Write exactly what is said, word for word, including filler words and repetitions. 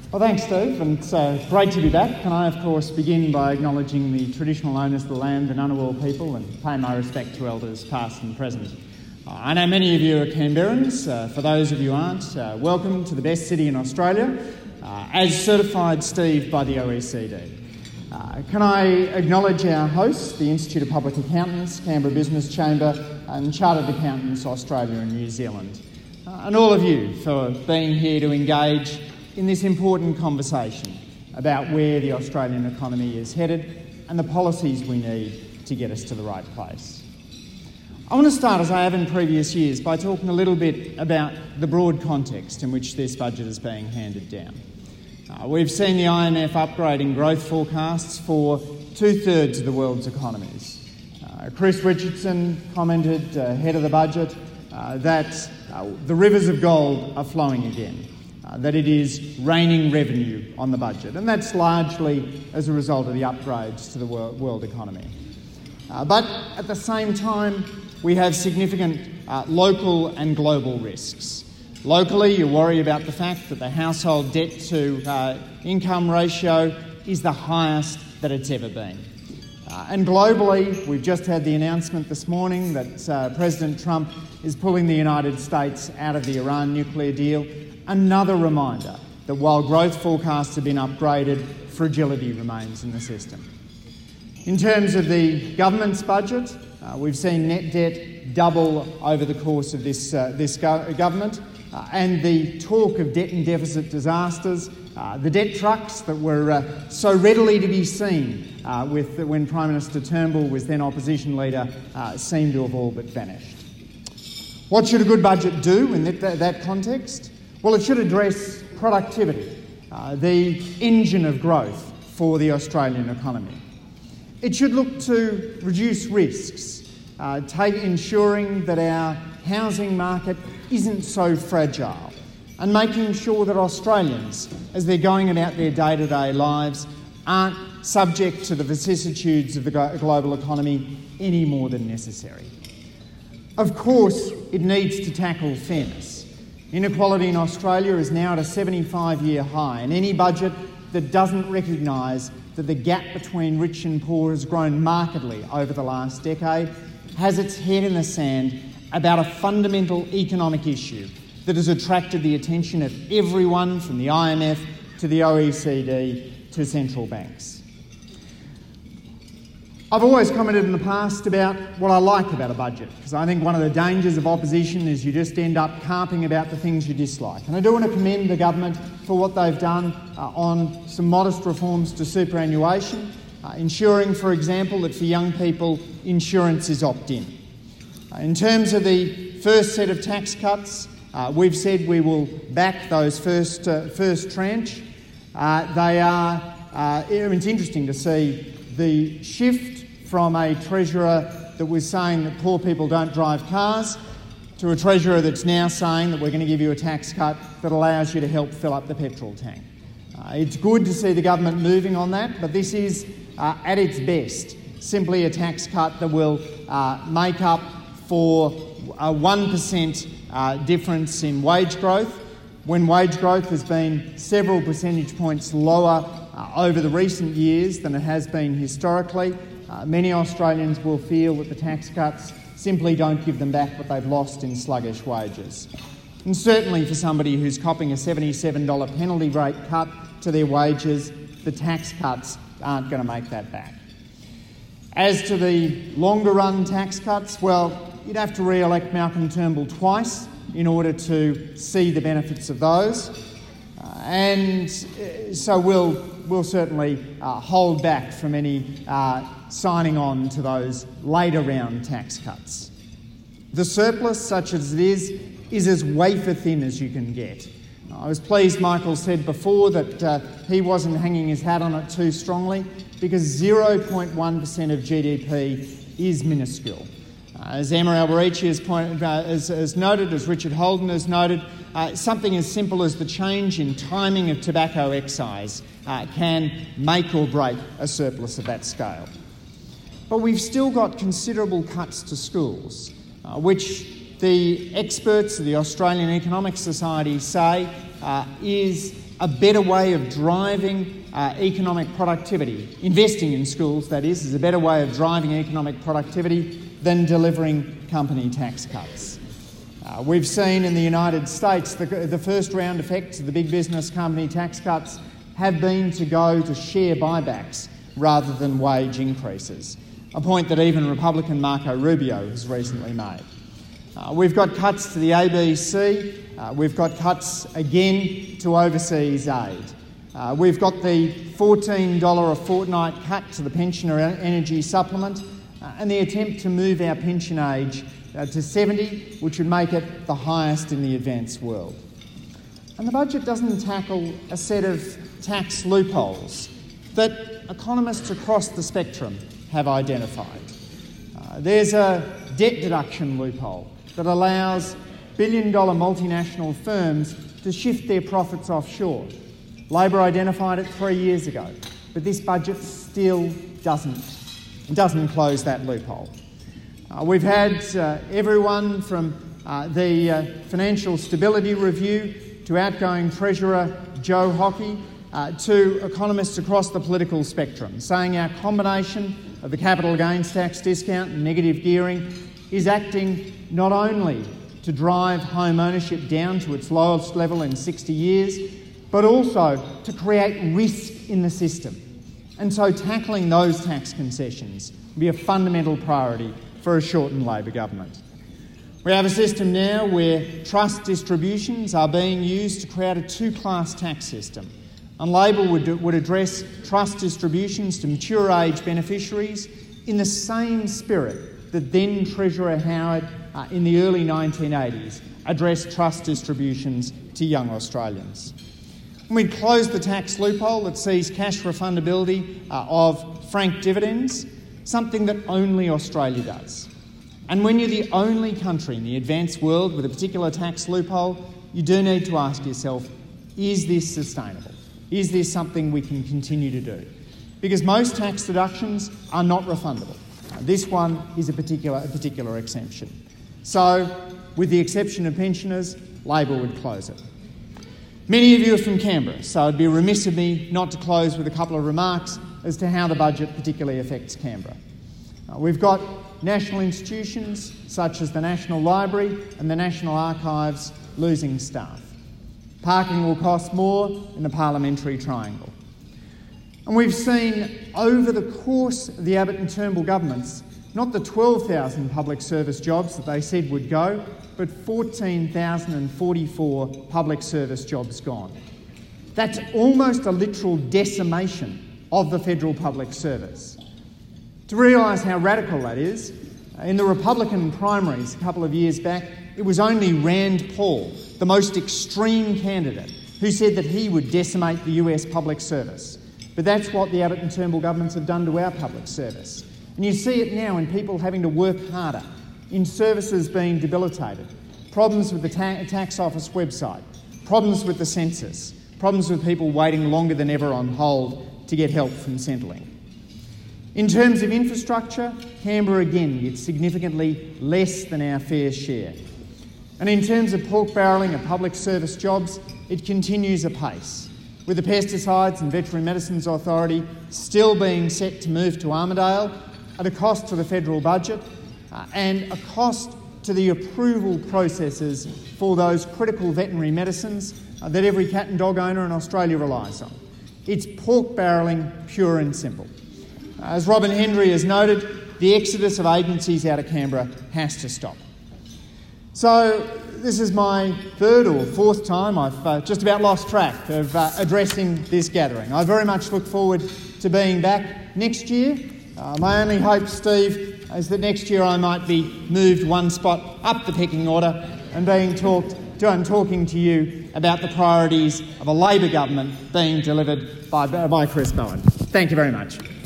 Well, thanks, Steve, and it's uh, great to be back. Can I, of course, begin by acknowledging the traditional owners of the land, the Ngunnawal people, and pay my respect to elders past and present. Uh, I know many of you are Canberrans. Uh, for those of you who aren't, uh, welcome to the best city in Australia, uh, as certified, Steve, by the O E C D. Uh, can I acknowledge our hosts, the Institute of Public Accountants, Canberra Business Chamber, and Chartered Accountants Australia and New Zealand, uh, and all of you for being here to engage in this important conversation about where the Australian economy is headed and the policies we need to get us to the right place. I want to start, as I have in previous years, by talking a little bit about the broad context in which this budget is being handed down. Uh, we've seen the I M F upgrading growth forecasts for two-thirds of the world's economies. Uh, Chris Richardson commented, uh, head of the budget, uh, that uh, the rivers of gold are flowing again. Uh, that it is raining revenue on the budget, and that's largely as a result of the upgrades to the world, world economy. Uh, but at the same time, we have significant uh, local and global risks. Locally, you worry about the fact that the household debt to uh, income ratio is the highest that it's ever been. Uh, and globally, we've just had the announcement this morning that uh, President Trump is pulling the United States out of the Iran nuclear deal. Another reminder that while growth forecasts have been upgraded, fragility remains in the system. In terms of the government's budget, uh, we've seen net debt double over the course of this, uh, this go- government, uh, and the talk of debt and deficit disasters, uh, the debt trucks that were uh, so readily to be seen uh, with when Prime Minister Turnbull was then opposition leader, uh, seem to have all but vanished. What should a good budget do in that, that context? Well, it should address productivity, uh, the engine of growth for the Australian economy. It should look to reduce risks, uh, take ensuring that our housing market isn't so fragile, and making sure that Australians, as they're going about their day-to-day lives, aren't subject to the vicissitudes of the global economy any more than necessary. Of course, it needs to tackle fairness. Inequality in Australia is now at a seventy-five-year high, and any budget that doesn't recognise that the gap between rich and poor has grown markedly over the last decade has its head in the sand about a fundamental economic issue that has attracted the attention of everyone from the I M F to the O E C D to central banks. I've always commented in the past about what I like about a budget, because I think one of the dangers of opposition is you just end up carping about the things you dislike. And I do want to commend the government for what they've done uh, on some modest reforms to superannuation, uh, ensuring, for example, that for young people, insurance is opt-in. Uh, in terms of the first set of tax cuts, uh, we've said we will back those first, uh, first tranche. Uh, they are, uh, it's interesting to see the shift from a Treasurer that was saying that poor people don't drive cars to a Treasurer that's now saying that we're going to give you a tax cut that allows you to help fill up the petrol tank. Uh, it's good to see the government moving on that, but this is, uh, at its best, simply a tax cut that will uh, make up for a one percent uh, difference in wage growth, when wage growth has been several percentage points lower uh, over the recent years than it has been historically. Uh, many Australians will feel that the tax cuts simply don't give them back what they've lost in sluggish wages. And certainly for somebody who's copping a seventy-seven dollars penalty rate cut to their wages, the tax cuts aren't going to make that back. As to the longer run tax cuts, well, you'd have to re-elect Malcolm Turnbull twice in order to see the benefits of those. Uh, and uh, so we'll, we'll certainly uh, hold back from any uh, signing on to those later round tax cuts. The surplus, such as it is, is as wafer thin as you can get. I was pleased Michael said before that uh, he wasn't hanging his hat on it too strongly, because zero point one percent of G D P is minuscule. Uh, as Emma Alberici has, pointed, uh, has, has noted, as Richard Holden has noted, uh, something as simple as the change in timing of tobacco excise uh, can make or break a surplus of that scale. But we've still got considerable cuts to schools, uh, which the experts of the Australian Economic Society say uh, is a better way of driving uh, economic productivity. Investing in schools, that is, is a better way of driving economic productivity than delivering company tax cuts. Uh, we've seen in the United States the, the first round effects of the big business company tax cuts have been to go to share buybacks rather than wage increases, a point that even Republican Marco Rubio has recently made. Uh, we've got cuts to the A B C, uh, we've got cuts again to overseas aid. Uh, we've got the fourteen dollars a fortnight cut to the pensioner energy supplement uh, and the attempt to move our pension age uh, to seventy, which would make it the highest in the advanced world. And the budget doesn't tackle a set of tax loopholes that economists across the spectrum have identified. Uh, there's a debt deduction loophole that allows billion-dollar multinational firms to shift their profits offshore. Labor identified it three years ago, but this budget still doesn't, doesn't close that loophole. Uh, we've had uh, everyone from uh, the uh, Financial Stability Review to outgoing Treasurer Joe Hockey uh, to economists across the political spectrum saying our combination of the capital gains tax discount and negative gearing is acting not only to drive home ownership down to its lowest level in sixty years, but also to create risk in the system. And so tackling those tax concessions will be a fundamental priority for a shortened Labor government. We have a system now where trust distributions are being used to create a two-class tax system. And Labor would, do, would address trust distributions to mature age beneficiaries in the same spirit that then Treasurer Howard uh, in the early nineteen eighties addressed trust distributions to young Australians. And we'd close the tax loophole that sees cash refundability uh, of franked dividends, something that only Australia does. And when you're the only country in the advanced world with a particular tax loophole, you do need to ask yourself, is this sustainable? Is this something we can continue to do? Because most tax deductions are not refundable. This one is a particular, a particular exemption. So, with the exception of pensioners, Labor would close it. Many of you are from Canberra, so it'd be remiss of me not to close with a couple of remarks as to how the budget particularly affects Canberra. Uh, we've got national institutions such as the National Library and the National Archives losing staff. Parking will cost more in the parliamentary triangle. And we've seen over the course of the Abbott and Turnbull governments, not the twelve thousand public service jobs that they said would go, but fourteen thousand forty-four public service jobs gone. That's almost a literal decimation of the federal public service. To realise how radical that is, in the Republican primaries a couple of years back, it was only Rand Paul, the most extreme candidate, who said that he would decimate the U S public service. But that's what the Abbott and Turnbull governments have done to our public service. And you see it now in people having to work harder, in services being debilitated, problems with the ta- tax office website, problems with the census, problems with people waiting longer than ever on hold to get help from Centrelink. In terms of infrastructure, Canberra again gets significantly less than our fair share. And in terms of pork barrelling of public service jobs, it continues apace, with the Pesticides and Veterinary Medicines Authority still being set to move to Armidale at a cost to the federal budget uh, and a cost to the approval processes for those critical veterinary medicines uh, that every cat and dog owner in Australia relies on. It's pork barrelling, pure and simple. As Robin Hendry has noted, the exodus of agencies out of Canberra has to stop. So this is my third or fourth time, I've uh, just about lost track of uh, addressing this gathering. I very much look forward to being back next year. Uh, my only hope, Steve, is that next year I might be moved one spot up the pecking order and being talked to and talking to you about the priorities of a Labor government being delivered by, by Chris Bowen. Thank you very much.